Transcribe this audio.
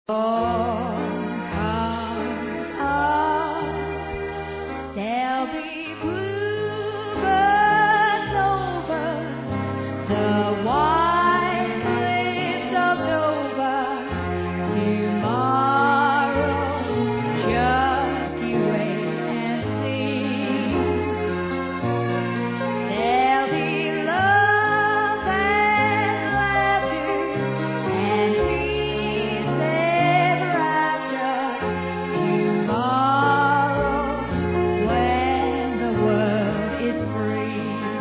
comes up, there'll be bluebirds over the water.